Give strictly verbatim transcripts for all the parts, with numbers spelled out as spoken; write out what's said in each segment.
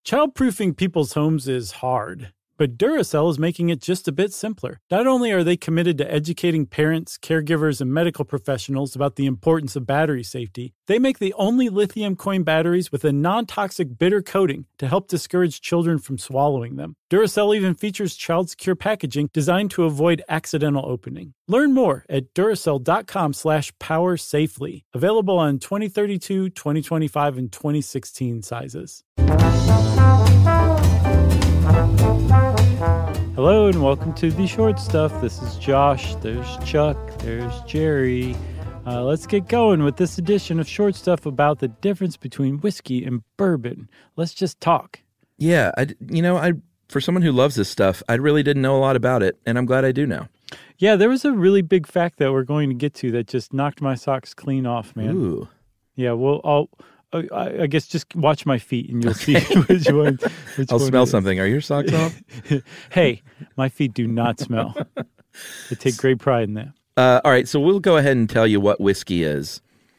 Childproofing people's homes is hard, but Duracell is making it just a bit simpler. Not only are they committed to educating parents, caregivers, and medical professionals about the importance of battery safety, they make the only lithium coin batteries with a non-toxic bitter coating to help discourage children from swallowing them. Duracell even features child-secure packaging designed to avoid accidental opening. Learn more at Duracell.com slash power safely. Available on twenty thirty-two, twenty twenty-five, and twenty sixteen sizes. Hello and welcome to The Short Stuff. This is Josh, there's Chuck, there's Jerry. Uh, let's get going with this edition of Short Stuff about the difference between whiskey and bourbon. Let's just talk. Yeah, I, you know, I for someone who loves this stuff, I really didn't know a lot about it, and I'm glad I do now. Yeah, there was a really big fact that we're going to get to that just knocked my socks clean off, man. Ooh. Yeah, well, I'll... I guess just watch my feet and you'll see which one. Which I'll one smell something. Are your socks off? Hey, my feet do not smell. I take great pride in that. Uh, all right, so we'll go ahead and tell you what whiskey is.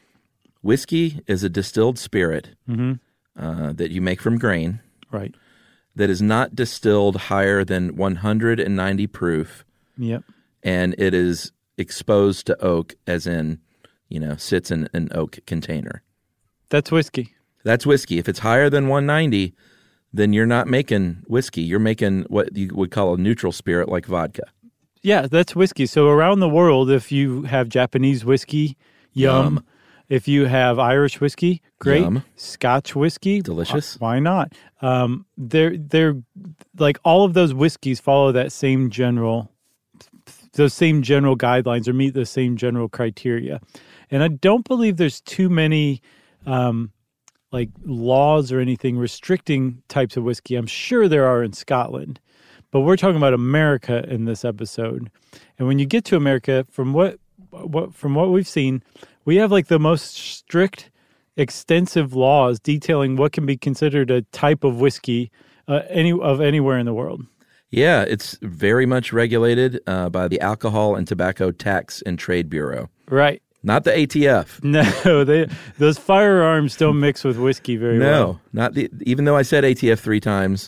Whiskey is a distilled spirit mm-hmm. uh, that you make from grain. Right. That is not distilled higher than one hundred ninety proof. Yep. And it is exposed to oak, as in, you know, sits in an oak container. That's whiskey. That's whiskey. If it's higher than one ninety, then you're not making whiskey. You're making what you would call a neutral spirit like vodka. Yeah, that's whiskey. So around the world, if you have Japanese whiskey, yum. yum. If you have Irish whiskey, great. Yum. Scotch whiskey, delicious. Why not? Um, they're they're like all of those whiskeys follow that same general, those same general guidelines or meet the same general criteria. And I don't believe there's too many. Um, like laws or anything restricting types of whiskey. I'm sure there are in Scotland, but we're talking about America in this episode. And when you get to America, from what, what from what we've seen, we have like the most strict, extensive laws detailing what can be considered a type of whiskey uh, any of anywhere in the world. Yeah, it's very much regulated uh, by the Alcohol and Tobacco Tax and Trade Bureau. Right. Not the A T F. No, they, those firearms don't mix with whiskey very no, well. No, not the. Even though I said A T F three times,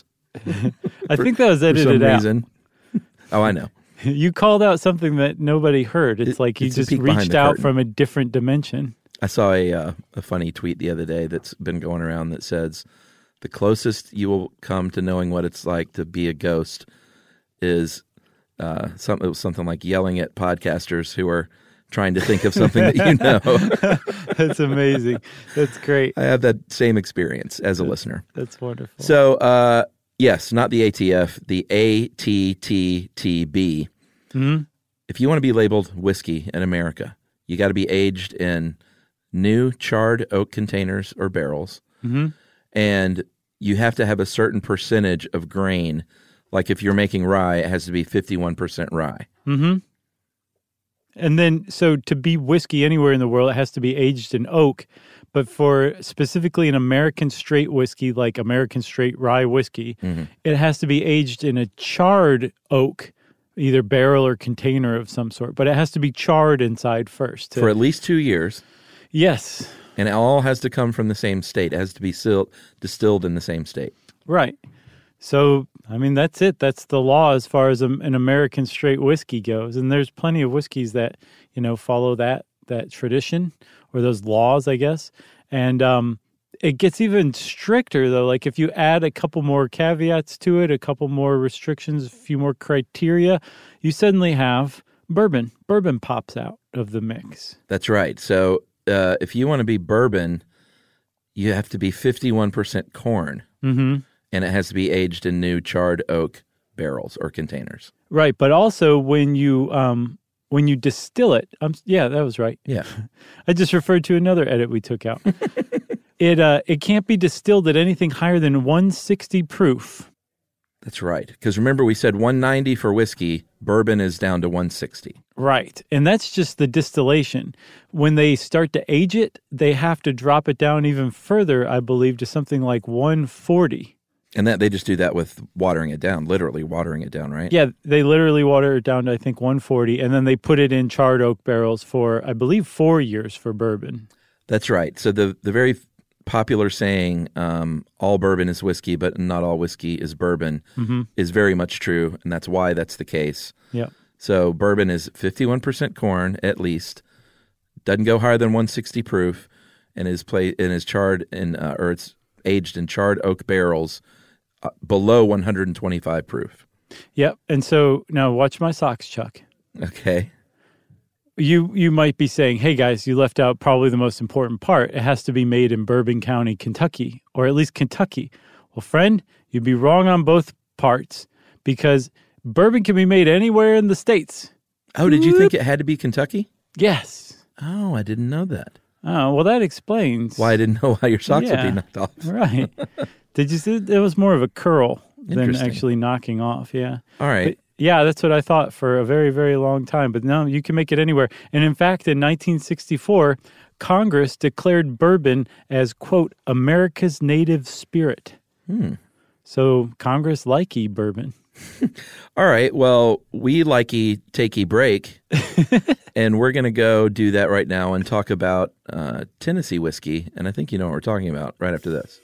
I for, think that was edited for some out. reason. Oh, I know. You called out something that nobody heard. It's it, like you it's just reached out curtain. from a different dimension. I saw a uh, a funny tweet the other day that's been going around that says the closest you will come to knowing what it's like to be a ghost is uh, some, it was something like yelling at podcasters who are trying to think of something that you know. That's amazing. That's great. I have that same experience as a that's, listener. That's wonderful. So, uh, yes, not the A T F, the A T T T B. Mm-hmm. If you want to be labeled whiskey in America, you got to be aged in new charred oak containers or barrels. Mm-hmm. And you have to have a certain percentage of grain. Like if you're making rye, it has to be fifty-one percent rye. Mm-hmm. And then, so to be whiskey anywhere in the world, it has to be aged in oak. But for specifically an American straight whiskey, like American straight rye whiskey, mm-hmm. it has to be aged in a charred oak, either barrel or container of some sort. But it has to be charred inside first. To, for at least two years. Yes. And it all has to come from the same state. It has to be sil- distilled in the same state. Right. So, I mean, that's it. That's the law as far as a, an American straight whiskey goes. And there's plenty of whiskeys that, you know, follow that that tradition or those laws, I guess. And um, it gets even stricter, though. Like if you add a couple more caveats to it, a couple more restrictions, a few more criteria, you suddenly have bourbon. Bourbon pops out of the mix. That's right. So uh, if you want to be bourbon, you have to be fifty-one percent corn. Mm-hmm. And it has to be aged in new charred oak barrels or containers. Right, but also when you um, when you distill it, um, yeah, that was right. Yeah, I just referred to another edit we took out. it uh, it can't be distilled at anything higher than one sixty proof. That's right. Because remember, we said one ninety for whiskey. Bourbon is down to one sixty. Right, and that's just the distillation. When they start to age it, they have to drop it down even further, I believe, to something like one forty. And that they just do that with watering it down, literally watering it down, right? Yeah, they literally water it down to, I think, one forty, and then they put it in charred oak barrels for, I believe, four years for bourbon. That's right. So the, the very popular saying, um, all bourbon is whiskey, but not all whiskey is bourbon, mm-hmm. is very much true, and that's why that's the case. Yeah. So bourbon is fifty-one percent corn at least, doesn't go higher than one sixty proof, and is play and is charred in uh, or it's aged in charred oak barrels uh, below one twenty-five proof. Yep. And so now watch my socks, Chuck. Okay. You you might be saying, hey, guys, you left out probably the most important part. It has to be made in Bourbon County, Kentucky, or at least Kentucky. Well, friend, you'd be wrong on both parts because bourbon can be made anywhere in the States. Oh, did you think it had to be Kentucky? Yes. Oh, I didn't know that. Oh, well, that explains. Why I didn't know why your socks yeah, would be knocked off. Right. Did you see? It was more of a curl than actually knocking off. Yeah. All right. But, yeah, that's what I thought for a very, very long time. But no, you can make it anywhere. And in fact, in nineteen sixty-four, Congress declared bourbon as, quote, America's native spirit. Hmm. So Congress likey bourbon. All right. Well, we likey takey break. And we're going to go do that right now and talk about uh, Tennessee whiskey. And I think you know what we're talking about right after this.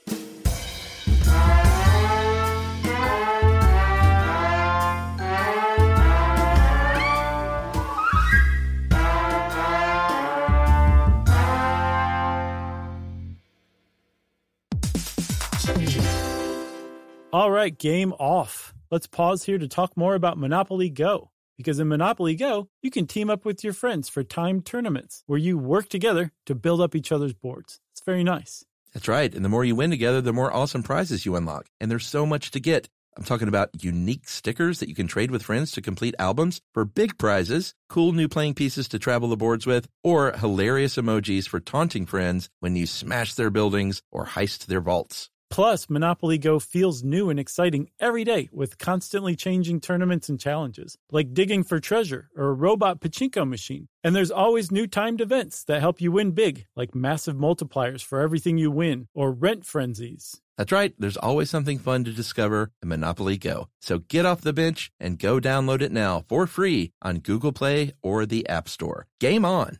All right, game off. Let's pause here to talk more about Monopoly Go. Because in Monopoly Go, you can team up with your friends for timed tournaments where you work together to build up each other's boards. It's very nice. That's right. And the more you win together, the more awesome prizes you unlock. And there's so much to get. I'm talking about unique stickers that you can trade with friends to complete albums for big prizes, cool new playing pieces to travel the boards with, or hilarious emojis for taunting friends when you smash their buildings or heist their vaults. Plus, Monopoly Go feels new and exciting every day with constantly changing tournaments and challenges, like digging for treasure or a robot pachinko machine. And there's always new timed events that help you win big, like massive multipliers for everything you win or rent frenzies. That's right. There's always something fun to discover in Monopoly Go. So get off the bench and go download it now for free on Google Play or the App Store. Game on!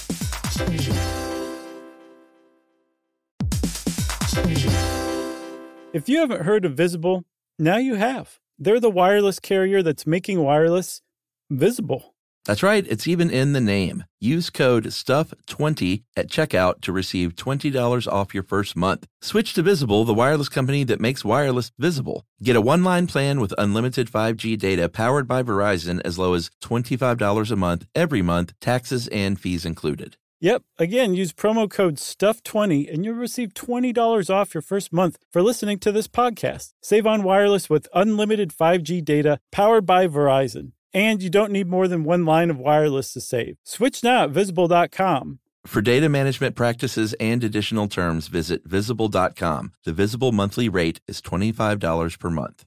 If you haven't heard of Visible, now you have. They're the wireless carrier that's making wireless visible. That's right. It's even in the name. Use code stuff twenty at checkout to receive twenty dollars off your first month. Switch to Visible, the wireless company that makes wireless visible. Get a one-line plan with unlimited five G data powered by Verizon as low as twenty-five dollars a month every month, taxes and fees included. Yep. Again, use promo code stuff twenty and you'll receive twenty dollars off your first month for listening to this podcast. Save on wireless with unlimited five G data powered by Verizon. And you don't need more than one line of wireless to save. Switch now at visible dot com. For data management practices and additional terms, visit visible dot com. The Visible monthly rate is twenty-five dollars per month.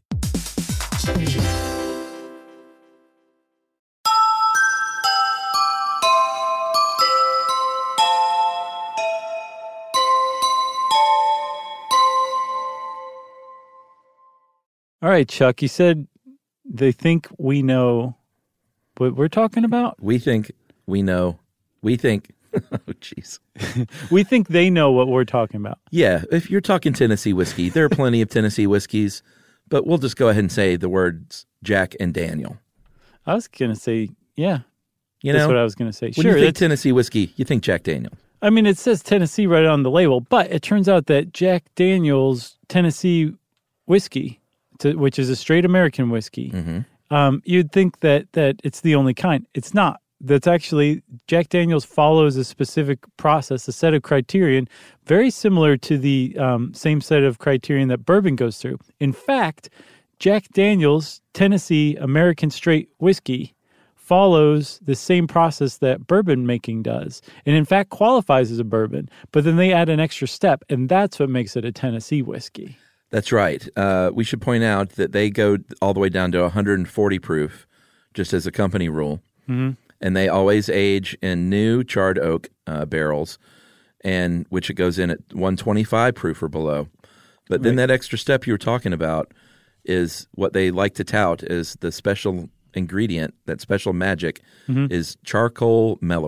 All right, Chuck, you said they think we know what we're talking about? We think we know. We think, oh, jeez. We think they know what we're talking about. Yeah, if you're talking Tennessee whiskey, there are plenty of Tennessee whiskeys, but we'll just go ahead and say the words Jack and Daniel. I was going to say, yeah. You That's know, what I was going to say. When Sure, you think Tennessee whiskey, you think Jack Daniel. I mean, it says Tennessee right on the label, but it turns out that Jack Daniel's Tennessee whiskey, to, which is a straight American whiskey, Mm-hmm. um, you'd think that that it's the only kind. It's not. That's actually, Jack Daniel's follows a specific process, a set of criterion, very similar to the um, same set of criterion that bourbon goes through. In fact, Jack Daniel's Tennessee American straight whiskey follows the same process that bourbon making does, and in fact qualifies as a bourbon, but then they add an extra step, and that's what makes it a Tennessee whiskey. That's right. Uh, we should point out that they go all the way down to one hundred forty proof, just as a company rule. Mm-hmm. And they always age in new charred oak uh, barrels, and which it goes in at one twenty-five proof or below. But then Right. that extra step you were talking about is what they like to tout as the special ingredient, that special magic, Mm-hmm. is charcoal mellowing.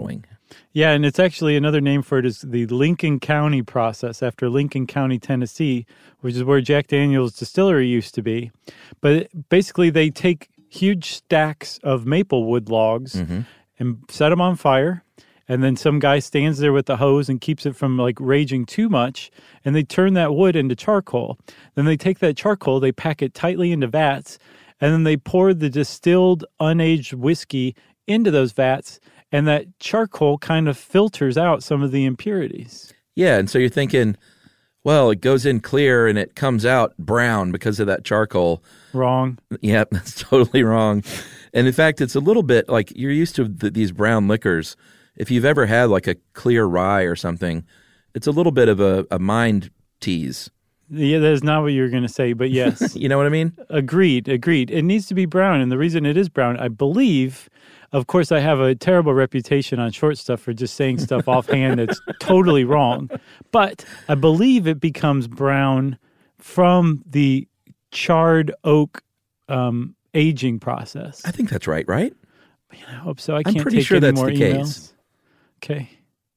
Yeah, and it's actually another name for it is the Lincoln County process after Lincoln County, Tennessee, which is where Jack Daniel's distillery used to be. But basically they take huge stacks of maple wood logs mm-hmm. and set them on fire. And then some guy stands there with the hose and keeps it from like raging too much. And they turn that wood into charcoal. Then they take that charcoal, they pack it tightly into vats, and then they pour the distilled, unaged whiskey into those vats. And that charcoal kind of filters out some of the impurities. Yeah, and so you're thinking, well, it goes in clear and it comes out brown because of that charcoal. Wrong. Yeah, that's totally wrong. And in fact, it's a little bit like you're used to the, these brown liquors. If you've ever had like a clear rye or something, it's a little bit of a, a mind tease. Yeah, that is not what you were going to say, but yes. You know what I mean? Agreed, agreed. It needs to be brown, and the reason it is brown, I believe, of course, I have a terrible reputation on short stuff for just saying stuff offhand that's totally wrong, but I believe it becomes brown from the charred oak um, aging process. I think that's right, right? Man, I hope so. I I'm can't pretty take sure any that's more the emails. case. Okay.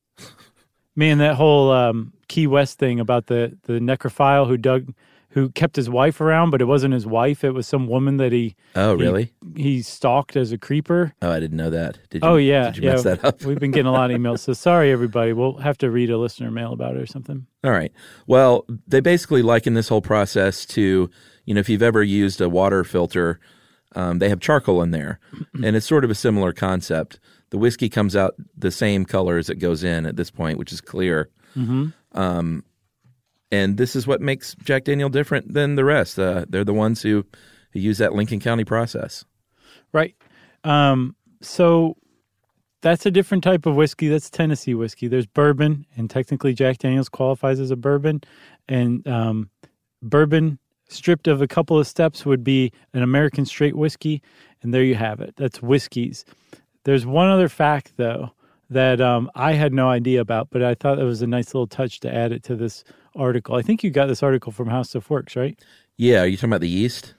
Man, that whole um, Key West thing about the, the necrophile who dug, who kept his wife around, but it wasn't his wife. It was some woman that he oh really he, he stalked as a creeper. Oh, I didn't know that. Did you? Oh yeah, Did you yeah. mess that up? We've been getting a lot of emails, so sorry everybody. We'll have to read a listener mail about it or something. All right. Well, they basically liken this whole process to, you know, if you've ever used a water filter, um, they have charcoal in there, and it's sort of a similar concept. The whiskey comes out the same color as it goes in at this point, which is clear. Mm-hmm. Um, and this is what makes Jack Daniel different than the rest. Uh, they're the ones who, who use that Lincoln County process. Right. Um, so that's a different type of whiskey. That's Tennessee whiskey. There's bourbon, and technically Jack Daniel's qualifies as a bourbon. And um, bourbon, stripped of a couple of steps, would be an American straight whiskey. And there you have it. That's whiskeys. There's one other fact, though, that um, I had no idea about, but I thought it was a nice little touch to add it to this article. I think you got this article from How Stuff Works, right? Yeah. Are you talking about the yeast?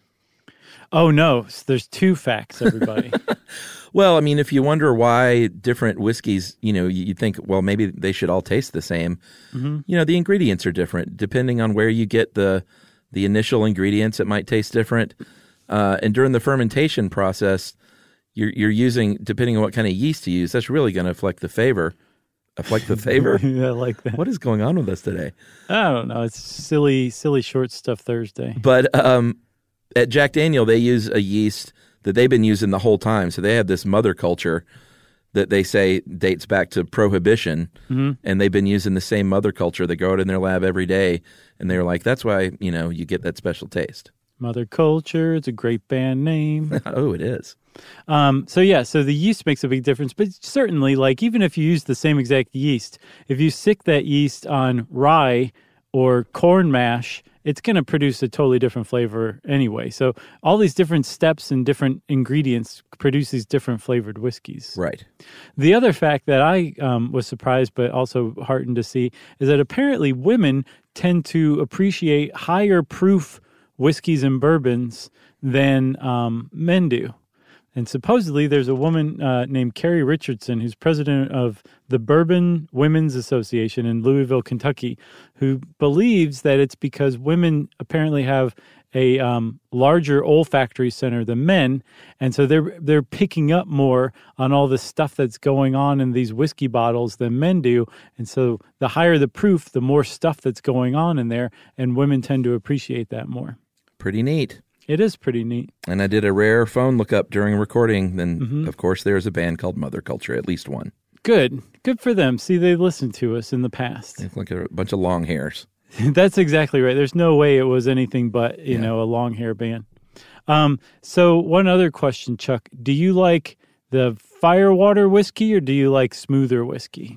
Oh, no. There's two facts, everybody. Well, I mean, if you wonder why different whiskeys, you know, you think, well, maybe they should all taste the same. Mm-hmm. You know, the ingredients are different. Depending on where you get the the initial ingredients, it might taste different. Uh, and during the fermentation process, you're you're using, depending on what kind of yeast you use, that's really going to affect the flavor. Affect the flavor? Yeah, I like that. What is going on with us today? I don't know. It's silly, silly short stuff Thursday. But um, at Jack Daniel, they use a yeast that they've been using the whole time. So they have this mother culture that they say dates back to Prohibition, mm-hmm. and they've been using the same mother culture. They grow it in their lab every day, and they're like, that's why, you know, you get that special taste. Mother Culture, it's a great band name. Oh, it is. Um, so yeah, so the yeast makes a big difference, but certainly, like, even if you use the same exact yeast, if you sick that yeast on rye or corn mash, it's going to produce a totally different flavor anyway. So all these different steps and different ingredients produce these different flavored whiskeys. Right. The other fact that I um, was surprised but also heartened to see is that apparently women tend to appreciate higher proof whiskeys and bourbons than um, men do. And supposedly there's a woman uh, named Carrie Richardson, who's president of the Bourbon Women's Association in Louisville, Kentucky, who believes that it's because women apparently have a um, larger olfactory center than men, and so they're they're picking up more on all the stuff that's going on in these whiskey bottles than men do. And so the higher the proof, the more stuff that's going on in there, and women tend to appreciate that more. Pretty neat. It is pretty neat. And I did a rare phone lookup during recording. Then, mm-hmm. of course, there's a band called Mother Culture, at least one. Good. Good for them. See, they listened to us in the past. They look like a bunch of long hairs. That's exactly right. There's no way it was anything but, you yeah. know, a long hair band. Um, so one other question, Chuck. Do you like the Firewater whiskey or do you like smoother whiskey?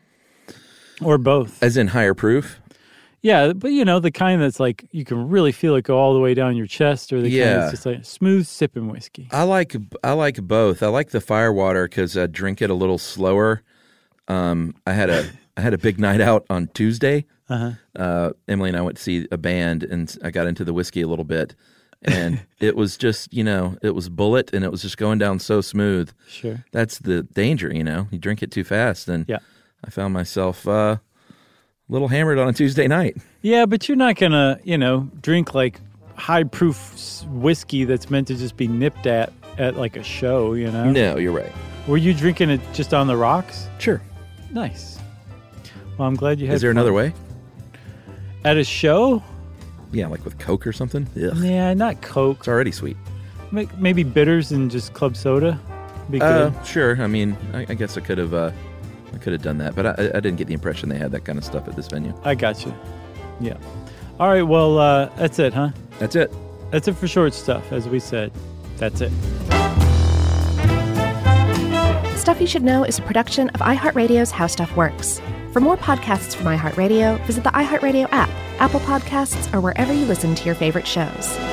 Or both? As in higher proof? Yeah, but you know, the kind that's like, you can really feel it go all the way down your chest, or the yeah. kind that's just like smooth sipping whiskey. I like I like both. I like the Firewater because I drink it a little slower. Um, I had a I had a big night out on Tuesday. Uh-huh. Uh, Emily and I went to see a band, and I got into the whiskey a little bit. And it was just, you know, it was bullet and it was just going down so smooth. Sure. That's the danger, you know. You drink it too fast. And Yeah. I found myself uh, a little hammered on a Tuesday night. Yeah, but you're not going to, you know, drink like high-proof whiskey that's meant to just be nipped at at like a show, you know? No, you're right. Were you drinking it just on the rocks? Sure. Nice. Well, I'm glad you had Is there fun. another way? At a show? Yeah, like with Coke or something? Ugh. Yeah, not Coke. It's already sweet. Ma- Maybe bitters and just club soda? Be good. Uh, sure. I mean, I, I guess I could have uh, I could have done that, but I, I didn't get the impression they had that kind of stuff at this venue. I got you. Yeah. All right, well, uh, that's it, huh? That's it. That's it for short stuff, as we said. That's it. Stuff You Should Know is a production of iHeartRadio's How Stuff Works. For more podcasts from iHeartRadio, visit the iHeartRadio app, Apple Podcasts, or wherever you listen to your favorite shows.